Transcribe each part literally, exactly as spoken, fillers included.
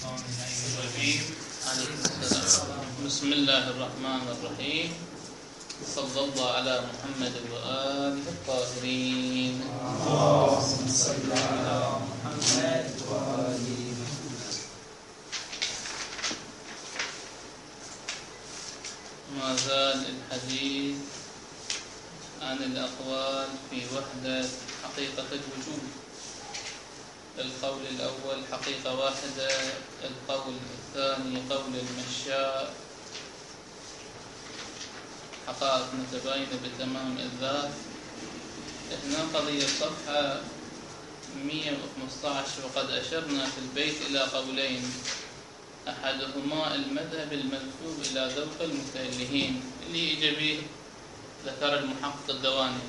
الرجيم. بسم الله الرحمن الرحيم. صلى الله على محمد وآله الطاهرين. اللهم صل على محمد وآله. ما زال الحديث عن الأقوال في وحدة حقيقة الوجود. القول الأول حقيقة واحدة، القول الثاني قول المشاء حقائق متباينة بتمام الذات. هنا قضية صفحة مئة وخمسة عشر، وقد أشرنا في البيت إلى قولين، أحدهما المذهب المنسوب إلى ذوق المتألهين اللي إجا به ذكر المحقق الدواني.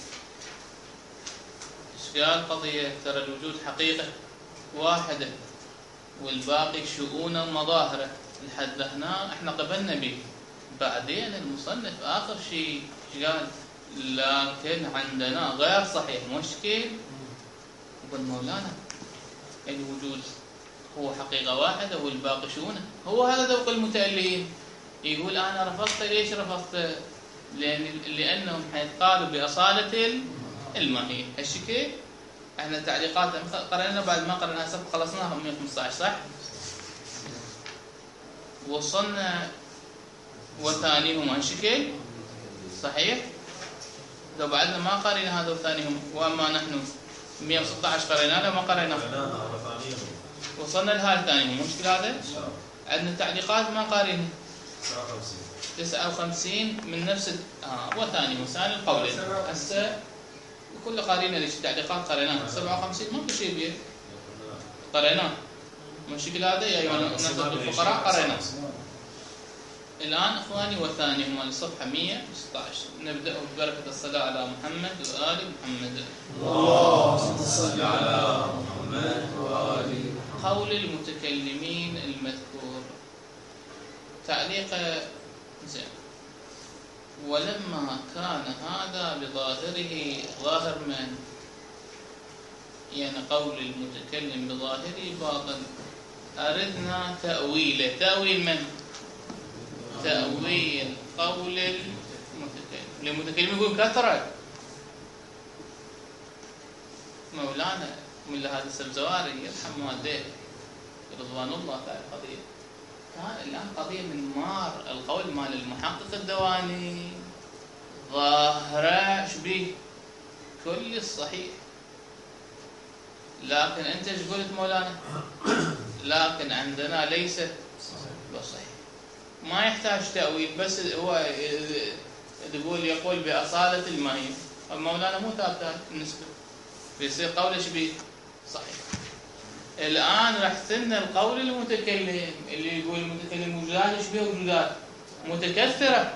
إشكال قضية ترى الوجود حقيقة واحدة والباقي شؤونا مظاهرة، لحد هنا احنا قبلنا به. بعدين المصنف آخر شيء قال لكن عندنا غير صحيح مشكل. يقول مولانا الوجود هو حقيقة واحدة والباقي شؤونه، هو هذا ذوق المتألهين. يقول أنا رفضت. ليش رفضت؟ لأن لأنهم حيقالوا بأصالة الماهية. هالشكل احنا تعليقات قرأنا بعد ما قرأنا سبق خلصناها مئة وخمسة عشر صح؟ وصلنا وثانيهم هالشكل صحيح؟ لو بعدنا ما قرأنا هذا وثانيهم، وأما نحن مئة وستة عشر قرأنا لا ما قرأنا، وصلنا لهذا ثانيهم. مشكلة هذا؟ عندنا تعليقات ما قارنها تسعة وخمسين من نفس آه وثانيهم ثاني القولين. هسه كل قارينا ليش تعليقات قريناها. سبعة وخمسين ما في شيء بيه قريناه. مشكلة هذا يا أيها الناس الفقراء قريناه. الآن إخواني وثانيهم الصفحة مئة وستة عشر. نبدأ ببركة الصلاة على محمد وآل محمد. اللهم صل على محمد وآل. قول المتكلمين المذكور تعليق زين. ولما كان هذا بظاهره ظاهر من يعني قول المتكلم بظاهره باطل، أردنا تأويله. تأويل من؟ تأويل قول المتكلم. المتكلم يقول كثرة مولانا من هذا السبزواري يرحم والديه رضوان الله تعالى. قضية كان الآن قضية من مار القول مال المحقق الدواني ظاهرة شبيه كل الصحيح، لكن أنت ايش قلت مولانا؟ لكن عندنا ليس بصحيح، ما يحتاج تأويل، بس هو تقول يقول بأصالة الماهية. مولانا مو ثابتة النسبة، بيصير قوله شبيه صحيح. الآن راح تثنى القول المتكلم اللي يقول المتكلم وجودات شبيه وجودات متكثرة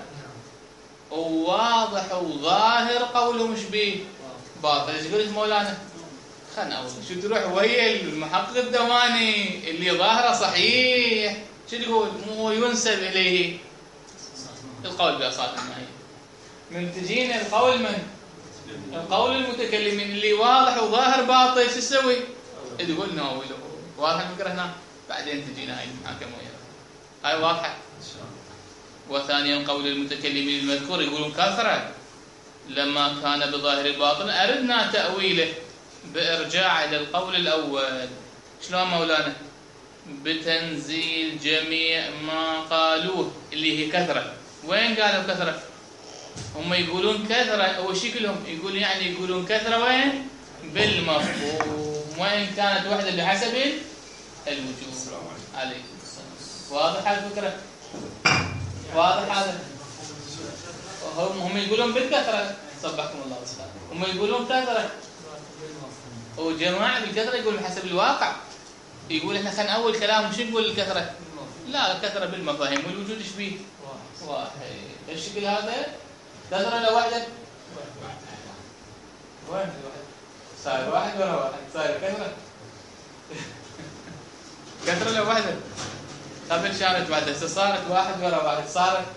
وواضح وظاهر قوله مشبيه باطل. ايش قلت مولانا؟ خلنا أول شو تروح ويا المحقق الدواني اللي ظاهره صحيح شو تقول؟ مو ينسب إليه القول بأصالة الماهية. من تجينا القول من؟ القول المتكلمين اللي واضح وظاهر باطل شو تسوي؟ تقول ناوله. واضح الفكرة هنا؟ بعدين تجينا هاي المحاكمة وياها. هاي واضحة. وثانيا قول المتكلمين المذكور يقولون كثرة لما كان بظاهر الباطل أردنا تأويله بإرجاع إلى القول الأول. شلون مولانا؟ بتنزيل جميع ما قالوه اللي هي كثرة. وين قالوا كثرة؟ هم يقولون كثرة وشكلهم يقول يعني يقولون كثرة وين؟ بالمفهوم، وين كانت وحدة بحسب الوجود. عليكم السلام. واضح الفكرة؟ واضح هذا؟ هم هم يقولون بالكثرة. صبحكم الله بالخير. هم يقولون كثرة وجماعة بالكثرة يقولون بحسب الواقع. يقول احنا خلينا اول كلام شو نقول الكثرة؟ لا الكثرة بالمفاهيم والوجود ايش بيه؟ واحد. الشكل هذا كثرة لو واحدة وين الواحد؟ صار واحد ولا واحد؟ صار كثرة كثرة لو واحدة قبل شارت بعد هسه صارت واحد ورا واحد صارت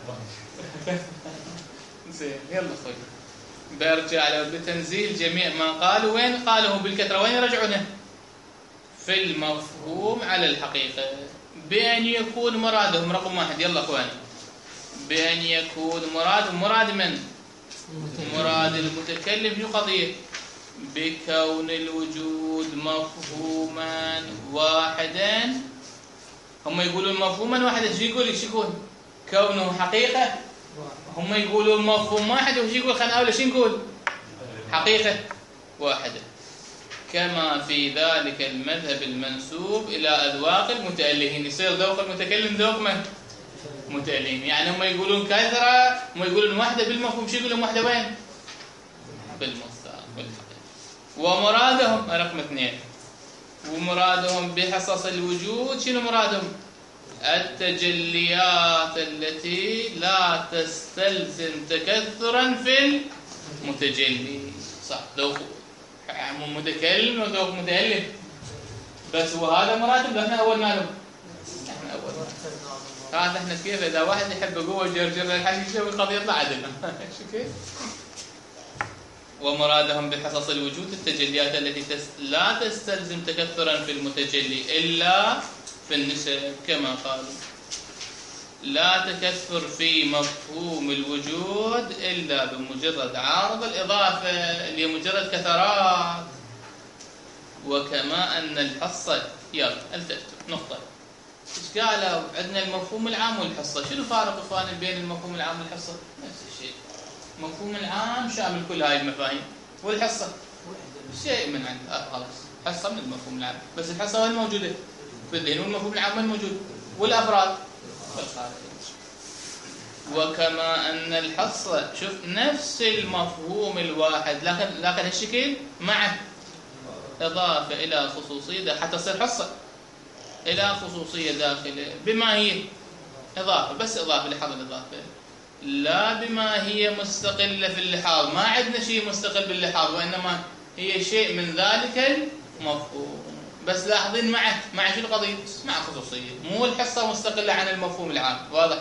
زين. يلا اخوي برجع له بتنزيل جميع ما قالوا. وين قالوا بالكثرة؟ وين يرجعونه؟ في المفهوم على الحقيقة بأن يكون مرادهم رقم واحد. يلا أخواني، بأن يكون مراد مراد من؟ مراد المتكلم في قضية بكون الوجود مفهوما واحدا. هم يقولون مفهوما واحدا، شو يقول شو يكون؟ كونه حقيقة. هم يقولون مفهوم واحد، وش يقول؟ خلينا أول شيء نقول حقيقة واحدة، كما في ذلك المذهب المنسوب إلى أذواق المتألهين. يصير ذوق المتكلم ذوق من؟ متألهين. يعني هم يقولون كثرة، هم يقولون واحدة بالمفهوم، شو يقولون واحدة وين؟ بالمصداق بالحقيقة. ومرادهم رقم اثنين، ومرادهم بحصص الوجود شنو مرادهم؟ التجليات التي لا تستلزم تكثرا في المتجلي. صح، ذوق متكلم وذوق متألف، بس وهذا مراتب. احنا اول مالهم، احنا اول هذا احنا كيف اذا واحد يحب قوه جرجر الحشيشه يسوي قضيه يطلع عدل. شو كيف؟ ومرادهم بحصص الوجود التجليات التي تس... لا تستلزم تكثرا في المتجلي إلا في النسب، كما قالوا لا تكثر في مفهوم الوجود إلا بمجرد عارض الإضافة اللي هي مجرد كثرات. وكما أن الحصة، يلا التفتوا نقطة، إيش قالوا؟ عندنا المفهوم العام والحصة. شنو فارق إخواني بين المفهوم العام والحصة؟ نفس الشيء. المفهوم العام شامل كل هاي المفاهيم، والحصة شيء من عند خلاص، حصة من المفهوم العام، بس الحصة وين موجودة؟ في الذهن. والمفهوم العام وين موجود؟ والأفراد في الخارج. وكما أن الحصة شوف نفس المفهوم الواحد، لكن لكن هالشكل مع إضافة إلى خصوصية حتى تصير حصة إلى خصوصية داخله بما هي إضافة، بس إضافة لحظة الإضافة، لا بما هي مستقلة في اللحاظ. ما عندنا شيء مستقل باللحاظ، وإنما هي شيء من ذلك المفهوم. بس لاحظين مع مع شو القضية؟ مع خصوصية، مو الحصة مستقلة عن المفهوم العام. واضح؟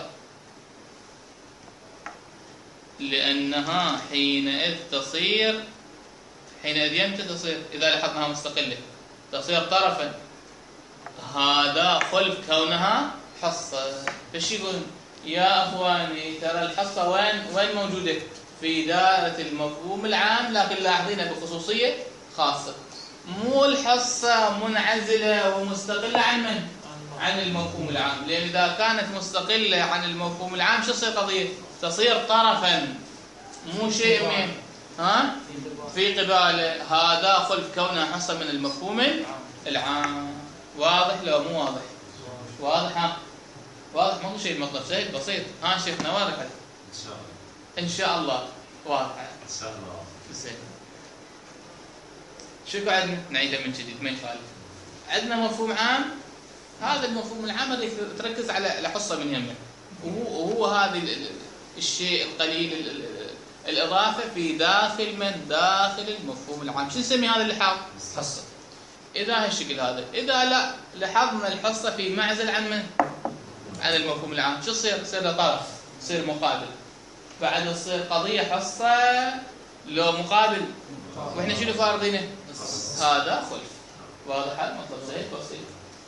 لأنها حينئذ تصير حينئذ يمتى تصير؟ إذا لاحظناها مستقلة تصير طرفا، هذا خلف كونها حصة. فش يقول؟ يا أخواني ترى الحصة وين وين موجودة؟ في دائرة المفهوم العام، لكن لاحظينها بخصوصية خاصة. مو الحصة منعزلة ومستقلة عن من؟ عن المفهوم العام. لأن إذا كانت مستقلة عن المفهوم العام شو تصير قضية؟ تصير طرفا، مو شيء من ها في قباله. هذا خلف كونها حصة من المفهوم العام. واضح لو مو واضح؟ واضح ها؟ واضح؟ مو شيء مطلب سهل بسيط. ها شيخنا واضح؟ ان شاء الله ان شاء الله واضح ان شاء الله. زين، شو عندنا؟ نعيدها من جديد ما يخالف. عندنا مفهوم عام، هذا المفهوم العام اللي تركز على حصة من يمه، وهو وهو هذا الشيء القليل الإضافة في داخل من؟ داخل المفهوم العام. شو نسمي هذا اللحاظ؟ حصة. إذا هالشكل هذا، إذا لا لاحظنا الحصة في معزل عن من؟ عن المفهوم العام، شو تصير؟ تصير له طرف، تصير مقابل. بعد تصير قضية حصة لو مقابل، وإحنا شنو فارضينه؟ هذا خلف. واضح المطلب؟ زين بسيط.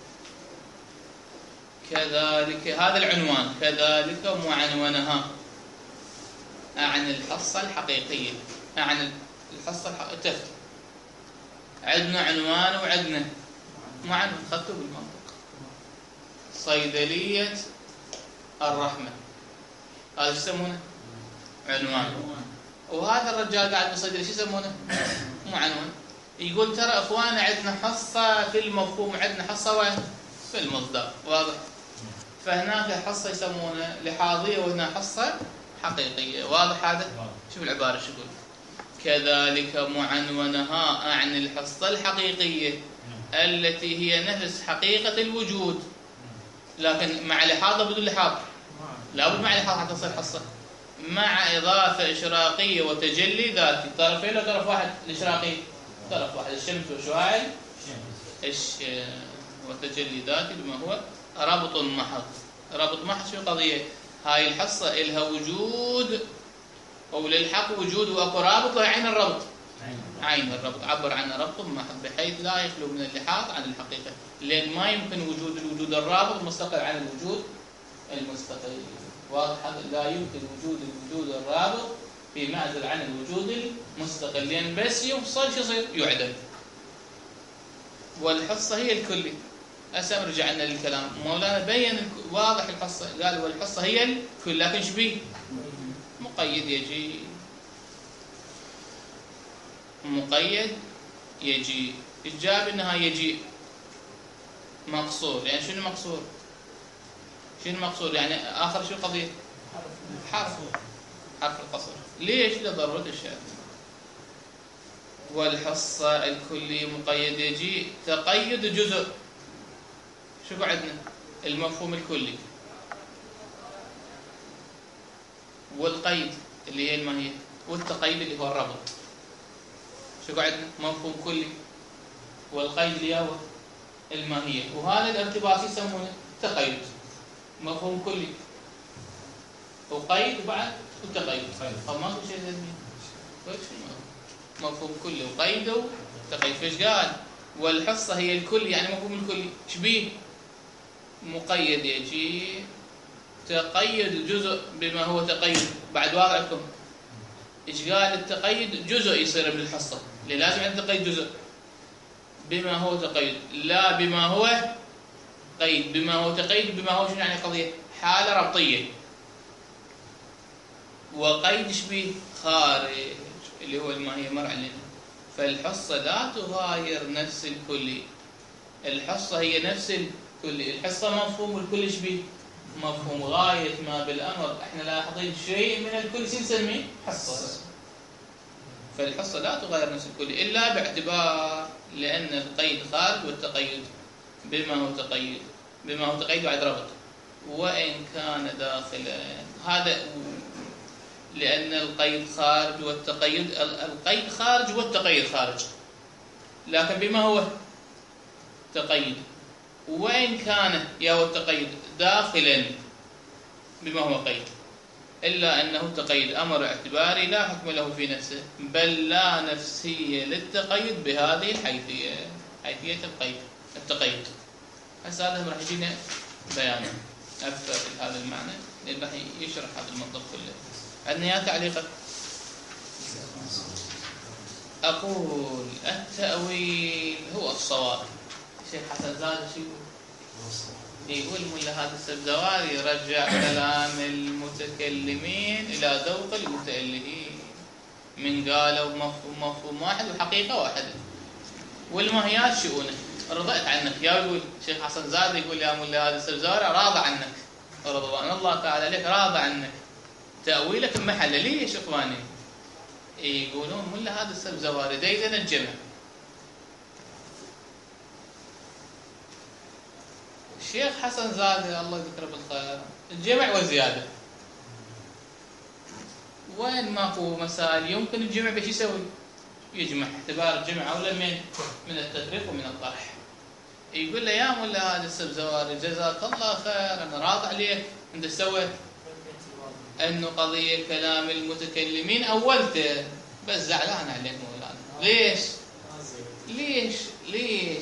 كذلك هذا العنوان، كذلك معنونها عن الحصة الحقيقية، عن الحصة الحقيقية. عندنا عنوان وعندنا معنون، خذته بالمنطق. صيدلية الرحمة، هذا شو يسمونه؟ عنوان. وهذا الرجال قاعد بالصيدلية شو يسمونه؟ معنون. يقول ترى اخوانا عندنا حصة في المفهوم، عندنا حصة وين؟ في المصدر. واضح؟ فهناك حصة يسمونها لحاظية وهنا حصة حقيقية. واضح هذا؟ شوف العبارة شو يقول؟ كذلك معنونها عن الحصة الحقيقية التي هي نفس حقيقة الوجود، لكن مع لحاظة بدون لحاظ، لابد مع لحاظ حتى تصير حصة، مع إضافة إشراقية وتجلي ذاتي. طرفين لو طرف واحد الإشراقي، طرف واحد الشمس وشعاع الشمس، وتجلي ذاتي بما هو رابط محض. رابط محض شو قضية؟ هاي الحصة إلها وجود، أو للحق وجود، وأكو رابط وهي عين الربط. عين الربط، عبر عنه ربط محض بحيث لا يخلو من اللحاظ عن الحقيقة، لأن ما يمكن وجود الوجود الرابط مستقل عن الوجود المستقل. واضح؟ لا يمكن وجود الوجود الرابط في معزل عن الوجود المستقل، لأن بس يفصل شو يصير؟ يعدم. والحصة هي الكلي. هسه رجعنا للكلام، مولانا بين واضح الحصة، قال والحصة هي الكل، لكن ايش بيه؟ مقيد يجي، مقيد يجي، الجاب انها يجي مقصور. يعني شنو مقصور؟ شنو مقصور؟ يعني اخر شو القضية؟ حرف حرف القصر. ليش؟ لضرورة الشأن. والحصة الكلي مقيد يجي، تقيد جزء. شو عندنا؟ المفهوم الكلي والقيد اللي هي الماهية، والتقيد اللي هو الربط. شو عندنا؟ مفهوم كلي والقيد اللي هو الماهية، وهذا الارتباط يسمونه تقيد. مفهوم كلي وقيد وبعد وتقيد. طب ماكو شيء ثاني. مفهوم كلي وقيد وتقيد. فايش قال؟ والحصة هي الكل، يعني مفهوم الكلي ايش بيه؟ مقيد يجي، تقيد جزء بما هو تقيد. بعد واضعكم ايش قال؟ التقيد جزء يصير من الحصة، اللي لازم عندنا تقيد جزء بما هو تقيد، لا بما هو قيد. بما هو تقيد بما هو شنو يعني قضية؟ حالة ربطية. وقيد ايش بيه؟ خارج، اللي هو الماهية مر علينا. فالحصة لا تغاير نفس الكلي، الحصة هي نفس الكلي. الحصة مفهوم الكل ايش بيه؟ مفهوم غاية ما بالأمر. احنا لاحظين شيء من الكل نسميه حصة. فالحصة لا تغاير نفس الكلي إلا باعتبار لأن القيد خارج والتقيد بما هو تقيد، بما هو تقيد بعد ربط، وإن كان داخلا. هذا لأن القيد خارج والتقيد، القيد خارج والتقيد خارج، لكن بما هو تقيد. وإن كان يا هو التقيد داخلا بما هو قيد، إلا أنه تقيد أمر اعتباري لا حكم له في نفسه، بل لا نفسية للتقيد بهذه الحيثية، حيثية القيد التقيد. هسه هذا راح يجينا بيانه أكثر في هذا المعنى، لأن راح يشرح هذا المنطق كله. عندنا يا تعليقات؟ أقول التأويل هو الصواب. الشيخ حسن زاد شو يقول؟ ملا هذا السبزواري يرجع كلام المتكلمين إلى ذوق المتألهين، من قالوا مفهوم مفهوم واحد وحقيقة واحدة، والماهيات شؤونه. رضيت عنك يا يقول الشيخ حسن زاد، يقول يا ملا هذا السبزواري راضى عنك، رضوان الله تعالى لك راضى عنك، تأويلك محله. ليش إخواني؟ يقولون ملا هذا السبزواري دايما الجمع. الشيخ حسن زاد الله يذكره بالخير الجمع وزيادة. وين ماكو مسائل يمكن الجمع بش يسوي؟ يجمع، اعتبار الجمع أولى من من التفريق ومن الطرح. يقول له يا ملا هذا السبزواري جزاك الله خير، أنا راضي عليك، أنت سويت أنه قضية كلام المتكلمين أولته، بس زعلان عليك مولانا. ليش؟ ليش؟ ليش؟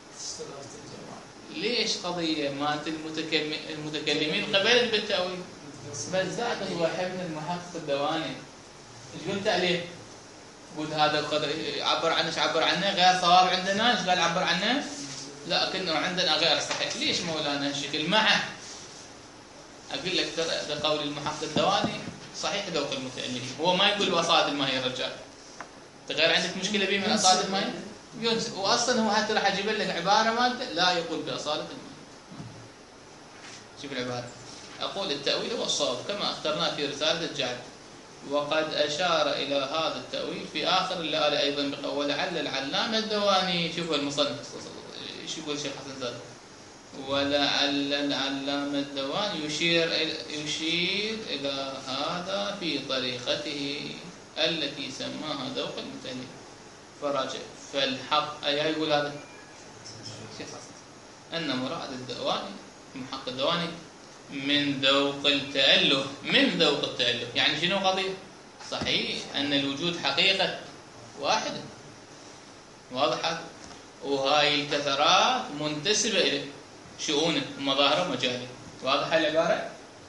ليش قضية مات المتكلمين قبل بالتأويل؟ بس ذاك هو حبن المحقق الدواني. ايش قلت عليه؟ قلت هذا عبر عنه، ايش عبر عنه؟ غير صواب عندنا. ايش قال عبر عنه؟ لا كنا عندنا غير صحيح. ليش مولانا هالشكل معه؟ اقول لك ترى قول المحقق الدواني صحيح ذوق المتألهين، هو ما يقول بأصالة الماهية يا رجال. تغير عندك مشكلة بيه من أصالة الماهية؟ ينسى. واصلا هو حتى راح اجيب لك عباره مالته لا يقول باصاله الماهية. شوف العباره، اقول التاويل هو الصواب كما اخترناه في رساله الجعل، وقد اشار الى هذا التاويل في اخر اللآلئ ايضا بقول ولعل العلامه الدواني. شوفوا المصنف ايش يقول الشيخ حسن زاد، ولعل العلامه الدواني يشير يشير الى هذا في طريقته التي سماها ذوق المتألهين. فراجع فالحق أي يقول هذا شيخ حسن أن مراد الدواني محقق الدواني من ذوق التأله، من ذوق التأله. يعني شنو قضية؟ صحيح أن الوجود حقيقة واحدة. واضح هذا؟ وهاي الكثرات منتسبة إلى شؤونه ومظاهره ومجاله. واضح العبارة؟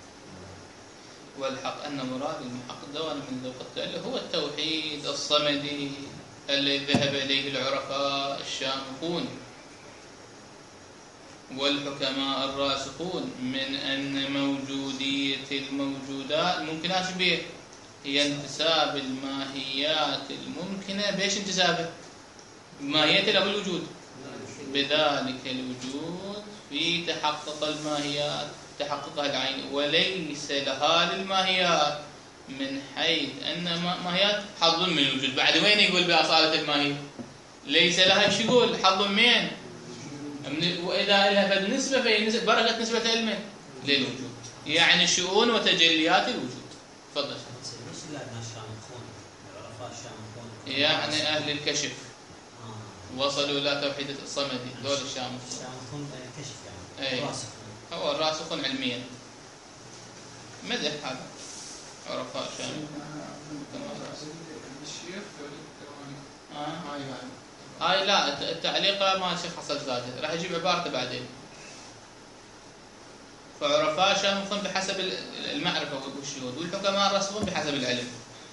والحق أن مراد المحقق الدواني من ذوق التأله هو التوحيد الصمدي الذي ذهب إليه العرفاء الشامخون والحكماء الراسخون من أن موجودية الموجودات الممكنات به هي انتساب الماهيات الممكنة. بإيش انتسابه؟ بماهية أو الوجود؟ بذلك الوجود في تحقق الماهيات تحققها العين، وليس لها للماهيات من حيث أن ماهيات حظ من الوجود. بعد وين يقول بأصالة الماهية؟ ليس لها ايش يقول؟ حظ من؟ وإذا لها فالنسبة فهي نسبة بركة نسبة علم للوجود، يعني شؤون وتجليات الوجود. تفضل. يعني أهل الكشف وصلوا إلى توحيد الصمدي، دول الشامخون. الشامخون كشف يعني. أي. هو الراسخون علميا. مدح هذا عرفاء شامخ. الشيخ آه. هاي هاي. هاي لا التعليق ما الشيخ حصل زاده، راح يجيب عبارته بعدين. فعرفاء شامخون بحسب المعرفة والشهود، والحكماء الراسخون بحسب العلم.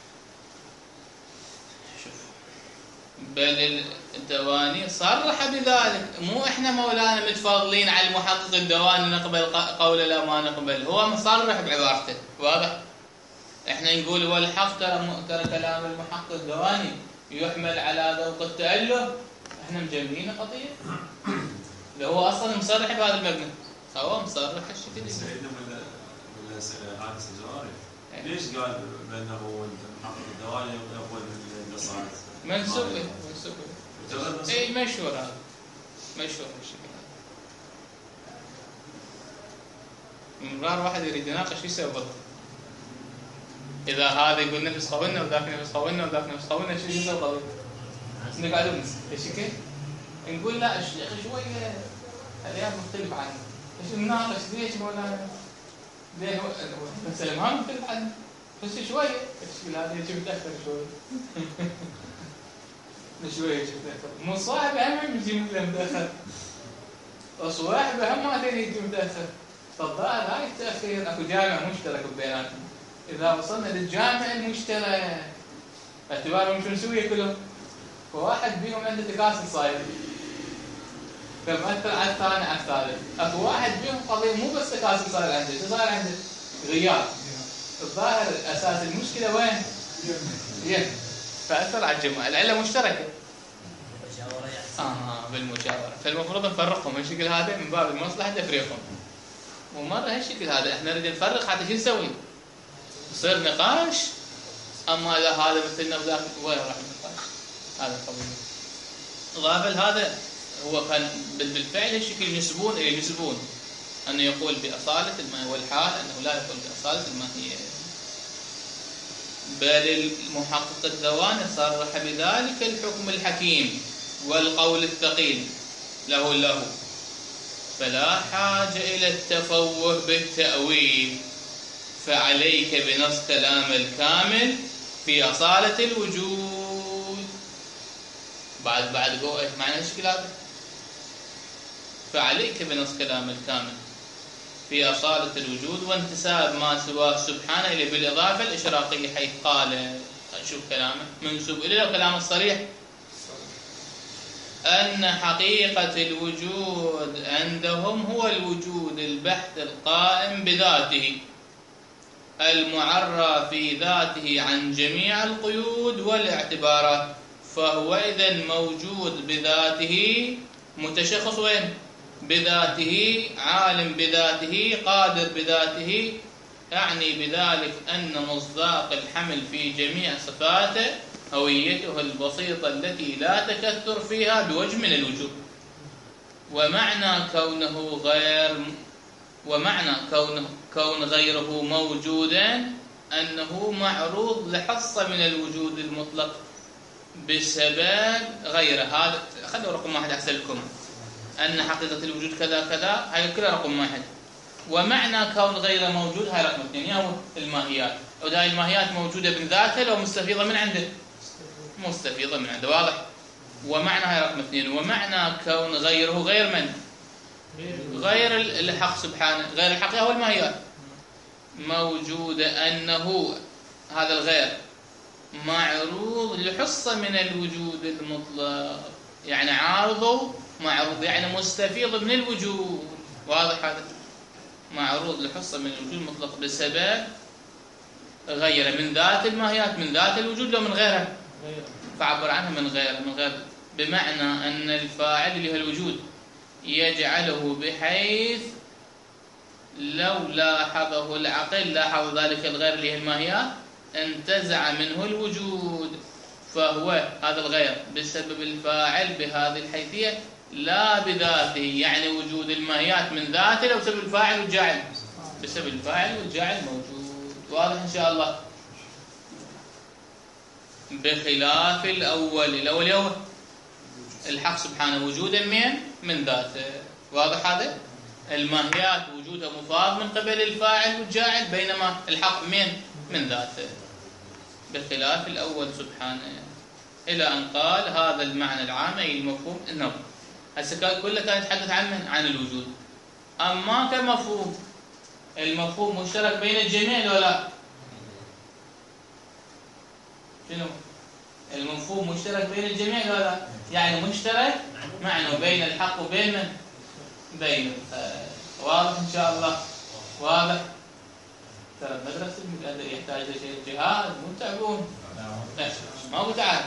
بل الدواني صرح بذلك، مو احنا مولانا متفاضلين على المحقق الدواني نقبل قوله لا ما نقبل، هو مصرح بعبارته. واضح؟ احنا نقول والحق ترى ترى كلام المحقق الدواني يحمل على ذوق التأله، احنا مجمعين قضيه. لو هو اصلا مصرح بهذا المبنى، هو مصرح الشكل. سيدنا ولا عادس الجواري ليش قال بانه المحقق الدواني يقول الاصالة؟ منسوب منسوب اي مشهور هذا، مشهور بالشكل هذا. مرار واحد يريد يناقش شو يسوي بالضبط؟ اذا هذا يقول نفس قولنا وذاك نفس قولنا وذاك نفس قولنا، شو يسوي بالضبط؟ نقعد نس ايش كيف؟ نقول لا الشيخ شويه اليوم مختلف عنه، ايش نناقش ليش مولانا؟ ليه بس ما مختلف عنه بس شويه ايش هذا يجي متاخر شويه. شويه متاخر، مو صاحب هم يجي متاخر، وصواحب هم ما يجي متاخر. فالظاهر هاي التاخير اكو جامع مشترك بيناتهم. اذا وصلنا للجامع المشترك باعتبارهم شو نسوي كلهم، فواحد بيهم عنده تكاسل صاير فمأثر على الثاني على الثالث. اكو واحد بيهم قضيه مو بس تكاسل صاير عنده، شو صاير عنده؟ غياب. الظاهر اساس المشكله وين؟ ين فأثر على الجماعة. العلة مشتركة. آه بالمجاورة، فالمفروض نفرقهم هالشكل هذا من باب المصلحة تفريقهم. ومرة هالشكل هذا احنا نريد نفرق حتى شو نسوي؟ يصير نقاش، أما لا هذا مثلنا وذاك وين راح نقاش؟ هذا القضية. غافل هذا هو كان بالفعل هالشكل ينسبون إلى ينسبون أنه يقول بأصالة الماهية، والحال أنه لا يقول بأصالة الماهية. بل المحقق الدواني صرح بذلك الحكم الحكيم والقول الثقيل له له، فلا حاجة إلى التفوه بالتأويل، فعليك بنص كلام الكامل في أصالة الوجود. بعد بعد قوة ايش معنى الشكل هذا؟ فعليك بنص كلام الكامل في أصالة الوجود وانتساب ما سواه سبحانه إليه بالإضافة الإشراقية، حيث قال شوف كلامه منسوب إليه الكلام الصريح أن حقيقة الوجود عندهم هو الوجود البحث القائم بذاته المعرى في ذاته عن جميع القيود والاعتبارات، فهو إذن موجود بذاته، متشخص وين؟ بذاته، عالم بذاته، قادر بذاته، يعني بذلك أن مصداق الحمل في جميع صفاته هويته البسيطة التي لا تكثر فيها بوجه من الوجوه. ومعنى كونه غير ومعنى كونه كون غيره موجودا أنه معروض لحصة من الوجود المطلق بسبب غيره. هذا خلوا رقم واحد أحسن لكم، أن حقيقة الوجود كذا كذا، هاي كلها رقم واحد. ومعنى كون غيره موجود هاي رقم اثنين، هو الماهيات. وهاي الماهيات موجودة من ذاتها لو مستفيضة من عنده مستفيضة من عنده. واضح؟ ومعنى هاي رقم اثنين، ومعنى كون غيره غير من؟ غير الحق سبحانه. غير الحق هو الماهيات موجودة، أنه هذا الغير معروض لحصة من الوجود المطلق، يعني عارضه معروض، يعني مستفيض من الوجود. واضح هذا؟ معروض لحصة من الوجود المطلق بسبب غيره من ذات الماهيات، من ذات الوجود لو من غيرها، فعبر عنها من غيره، من غير، بمعنى أن الفاعل اللي هو الوجود يجعله بحيث لو لاحظه العقل، لاحظ ذلك الغير اللي هي الماهيات، انتزع منه الوجود، فهو هذا الغير بسبب الفاعل بهذه الحيثية لا بذاته، يعني وجود الماهيات من ذاته لو بسبب الفاعل والجاعل، بسبب الفاعل والجاعل موجود. واضح إن شاء الله؟ بخلاف الأول. الأول هو الحق سبحانه وجودا من من ذاته. واضح هذا؟ الماهيات وجودها مفاض من قبل الفاعل والجاعل، بينما الحق من من ذاته، بخلاف الأول سبحانه. إلى أن قال هذا المعنى العام أي المفهوم النظر. هسه كله كان يتحدث عن من؟ عن الوجود. أما كمفهوم، المفهوم مشترك بين الجميع ولا لا؟ شنو؟ المفهوم مشترك بين الجميع ولا لا؟ يعني مشترك معنى بين الحق وبين من؟ بين آه. واضح إن شاء الله؟ واضح؟ ترى المدرسة يحتاج لشيء جهاز، مو تعبون. ما هو تعال.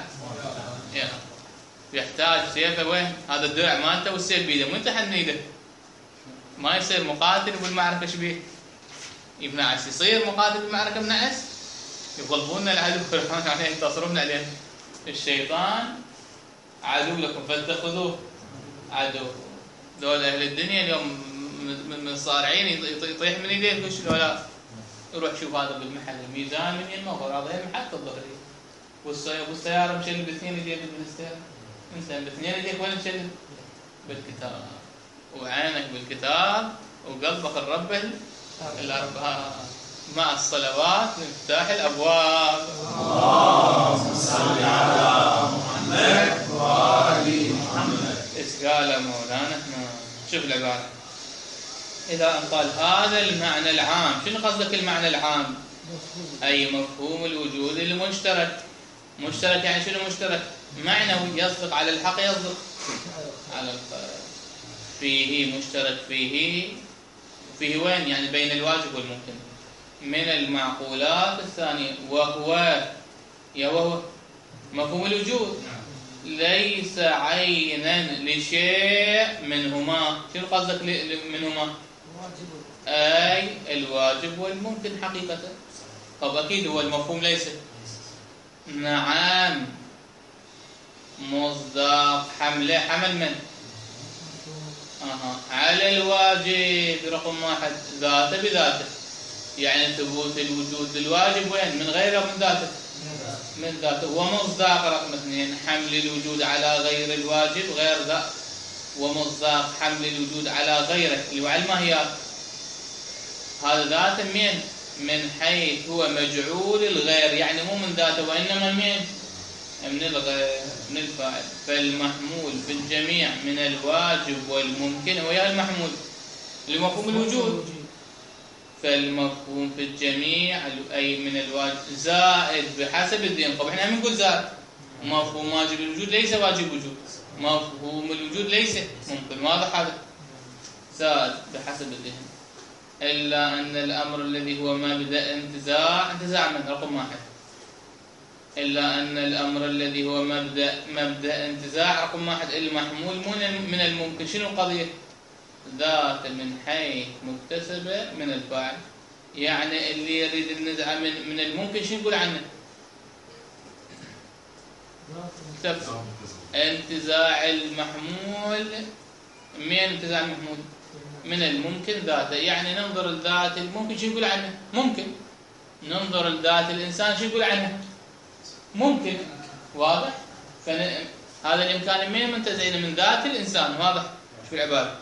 يحتاج سيفه وين؟ هذا الدرع مالته والسيف بيده، مو انت حن ايده. ما يصير مقاتل بالمعركة شبيه؟ يبنعس، يصير مقاتل بالمعركة بنعس؟ يغلبون العدو يعني ينتصرون عليه. الشيطان عدو لكم فاتخذوه عدو. دول أهل الدنيا اليوم مصارعين يطيح من ايديه وش لا؟ يروح شوف هذا بالمحل الميزان من يمه وراضيه محط الظهري، والسيارة مشل باثنين ايديه بالستير. انسان باثنين ايديك وين تشل؟ بالكتاب، وعينك بالكتاب، وقلبك الرب الأربعة، مع الصلوات مفتاح الأبواب. اللهم صل على محمد وآل محمد. إيش قال مولانا احنا؟ شوف العبارة. إذا أن قال هذا المعنى العام، شنو قصدك المعنى العام؟ أي مفهوم الوجود المشترك. مشترك يعني شنو مشترك؟ معنوي، يصدق على الحق، يصدق على الخير. فيه مشترك، فيه فيه وين؟ يعني بين الواجب والممكن من المعقولات الثانية، وهو يا وهو مفهوم الوجود ليس عينا لشيء منهما. شنو قصدك منهما؟ أي الواجب والممكن حقيقة. طب أكيد هو المفهوم ليس. نعم، مصداق حمله، حمل من؟ أها. على الواجب رقم واحد ذاته بذاته، يعني ثبوت الوجود للواجب وين؟ من غيره من ذاته، من ذاته. ومصداق رقم اثنين حمل الوجود على غير الواجب، غير ذا. ومصداق حمل الوجود على غيره اللي هو على الماهيات، هذا ذاته من من حيث هو مجعول الغير، يعني مو من ذاته وإنما من من الغير، من الفاعل. فالمحمول في الجميع من الواجب والممكن ويا المحمول لمفهوم الوجود. فالمفهوم في الجميع أي من الواجب زائد بحسب الدين. طب احنا بنقول زائد. مفهوم واجب الوجود ليس واجب وجود، مفهوم الوجود ليس ممكن. واضح هذا؟ زائد بحسب الدين. إلا أن الأمر الذي هو مبدأ انتزاع، انتزاع من رقم واحد. إلا أن الأمر الذي هو مبدأ مبدأ انتزاع رقم واحد المحمول من الممكن. شنو القضية؟ ذات من حيث مكتسبة من الفاعل، يعني اللي يريد النزعة من من الممكن شنو يقول عنه؟ انتزاع المحمول. من انتزاع المحمول؟ من الممكن ذاته. يعني ننظر لذات الممكن شو يقول عنه؟ ممكن. ننظر لذات الإنسان شو يقول عنه؟ ممكن. واضح؟ فهذا الإمكان من منتزعين من ذات الإنسان. واضح؟ شو العبارة؟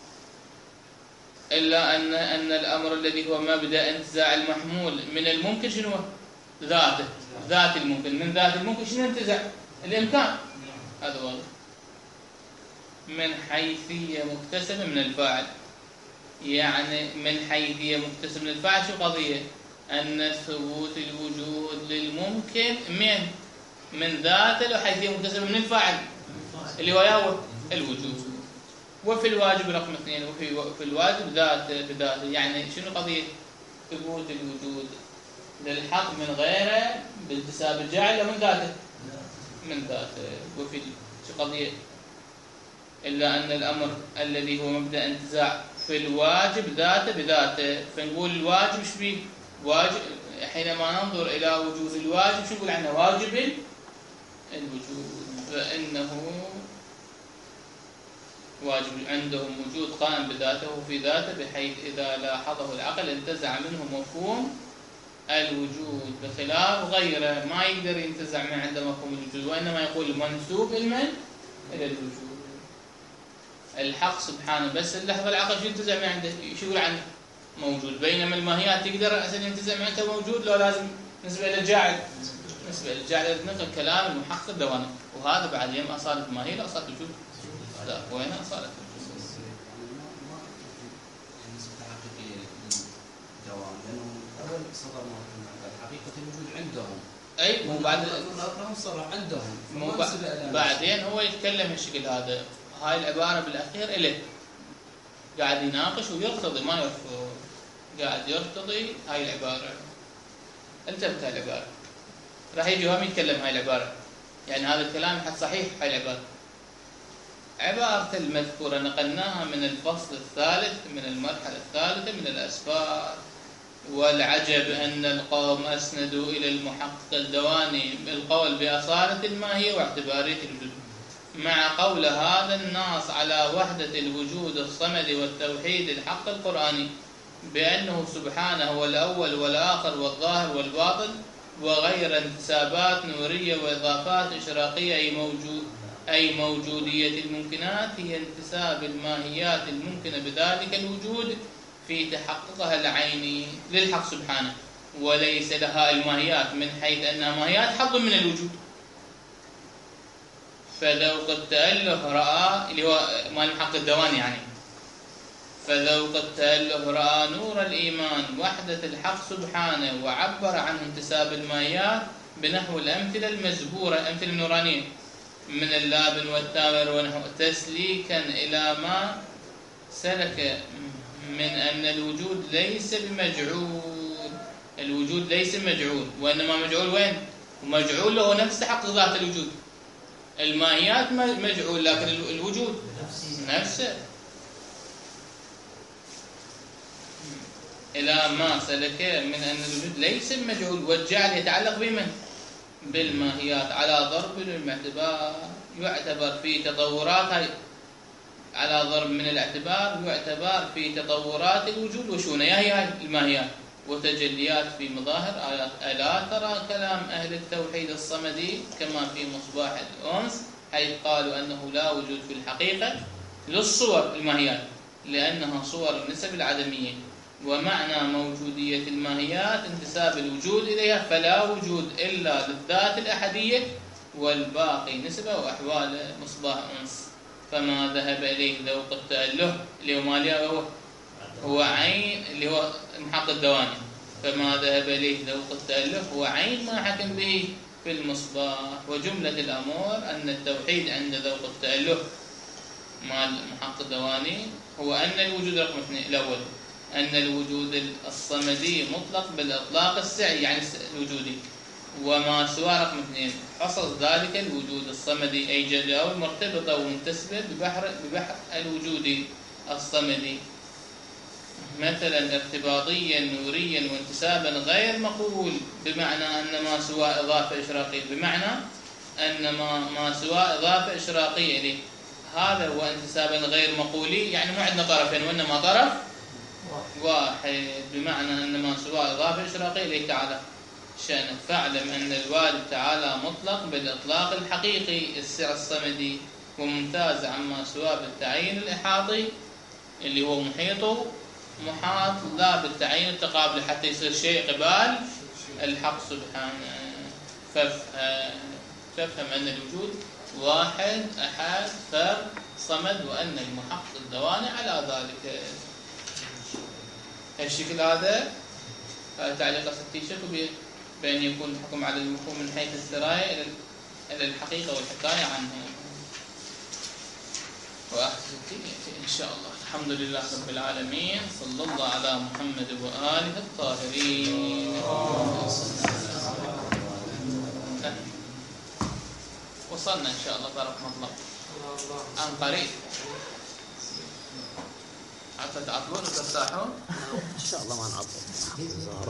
إلا أن أن الأمر الذي هو مبدأ انتزاع المحمول من الممكن شنو هو؟ ذاته، ذات الممكن. من ذات الممكن شنو انتزع؟ الإمكان، هذا واضح. من حيثية مكتسبة من الفاعل، يعني من حيثية مكتسبة من الفاعل شو قضية؟ أن ثبوت الوجود للممكن من من ذاته له حيثية مكتسبة من الفاعل اللي هو يهوى الوجود. وفي الواجب رقم اثنين، وفي في الواجب ذاته بذاته، يعني شنو قضية ثبوت الوجود للحق من غيره بانتساب الجاعل أو من ذاته؟ من ذاته. وفي شو قضية؟ إلا أن الأمر الذي هو مبدأ انتزاع في الواجب ذاته بذاته، فنقول الواجب ايش بيه؟ واجب حينما ننظر إلى وجود الواجب شو نقول عنه؟ واجب الوجود، فإنه واجب عندهم وجود قائم بذاته وفي ذاته، بحيث إذا لاحظه العقل انتزع منه مفهوم الوجود، بخلاف غيره ما يقدر ينتزع من عنده مفهوم الوجود، وإنما يقول منسوب المن إلى الوجود. الحق سبحانه بس اللحظة العقل شو ينتزع من عنده؟ شو يقول عنه؟ موجود. بينما الماهيات تقدر أساسا ينتزع من عنده موجود، لو لازم نسبة إلى الجاعل، نسبة إلى الجاعل نقل كلام المحقق الدواني، وهذا بعد يم أصالة الماهية لا أصالة الوجود. لا، وين أصالة الوجود؟ بالنسبة حقيقية للدوام، لأنه أول صدر حقيقة الوجود عندهم. أي مو بعد لهم صرح عندهم. مو بعدين هو يتكلم الشكل هذا، هاي العبارة بالأخير إليه قاعد يناقش ويرتضي ما يرفض، قاعد يرتضي هاي العبارة. انتبه هاي العبارة، راح يجي هم يتكلم هاي العبارة، يعني هذا الكلام حد صحيح. هاي العبارة عبارة المذكورة نقلناها من الفصل الثالث من المرحلة الثالثة من الأسفار. والعجب أن القوم أسندوا إلى المحقق الدواني القول بأصالة الماهية واعتبارية الوجود، مع قول هذا الناص على وحدة الوجود الصمد والتوحيد الحق القرآني، بأنه سبحانه هو الأول والآخر والظاهر والباطن، وغير انتسابات نورية وإضافات إشراقية أي موجود أي موجودية الممكنات هي انتساب الماهيات الممكنة بذلك الوجود في تحققها العيني للحق سبحانه، وليس لها الماهيات من حيث أنها ماهيات حظ من الوجود. فذوق التأله رأى اللي هو مال المحقق الدواني يعني فذوق التأله رأى نور الإيمان وحدة الحق سبحانه، وعبر عن انتساب الماهيات بنحو الأمثلة المزبورة، الأمثلة النورانية من اللابن والتامر ونحو، تسليكا إلى ما سلك من أن الوجود ليس بمجعول. الوجود ليس مجعول، وإنما مجعول وين؟ ومجعول له نفس حق ذات الوجود. الماهيات مجعول، لكن الوجود نفسه. إلى ما سلك من أن الوجود ليس بمجعول، والجعل يتعلق بمن؟ بالماهيات، على ضرب الاعتبار يعتبر في تطورات، على ضرب من الاعتبار يعتبر في تطورات الوجود وشونه هي الماهيات وتجليات في مظاهر آيات. ألا ترى كلام أهل التوحيد الصمدي كما في مصباح الأنس، حيث قالوا أنه لا وجود في الحقيقة للصور الماهيات لأنها صور النسب العدمية، ومعنى موجودية الماهيات انتساب الوجود إليها، فلا وجود إلا للذات الأحدية والباقي نسبة وأحوال مصباح أنس. فما ذهب إليه ذوق التأله اللي هو مالي هو هو عين اللي هو محقق الدواني، فما ذهب إليه ذوق التأله هو عين ما حكم به في المصباح. وجملة الأمور أن التوحيد عند ذوق التأله مال محقق الدواني هو أن الوجود رقم اثنين الأول أن الوجود الصمدي مطلق بالإطلاق السعي يعني الوجودي، وما سوى رقم اثنين حصل ذلك الوجود الصمدي أي جداول مرتبطة ومنتسبة ببحر ببحر الوجود الصمدي، مثلا ارتباطيا نوريا وانتسابا غير مقبول، بمعنى أن ما سوى إضافة إشراقية، بمعنى أن ما ما سوى إضافة إشراقية إليه هذا هو انتسابا غير مقولي، يعني ما عندنا طرفين وإنما طرف واحد، بمعنى أن ما سوى إضافة إشراقية إليه تعالى شأنه. فاعلم أن الوالد تعالى مطلق بالإطلاق الحقيقي السعة الصمدي، وممتاز عما سوى بالتعيين الإحاطي اللي هو محيطه محاط، لا بالتعيين التقابلي حتى يصير شيء قبال الحق سبحانه. تفهم أن الوجود واحد أحد فرد صمد، وأن المحقق الدواني على ذلك. الشكل هذا تعليق ستي شكل بأن يكون الحكم على المفهوم من حيث الدراية إلى الحقيقة والحكاية عنه. وآخر ستي إن شاء الله. الحمد لله رب العالمين، صلى الله على محمد وآله الطاهرين. وصلنا إن شاء الله بارك الله عن قريب. عطت عطلون وترتاحون؟ إن شاء الله ما نعطل.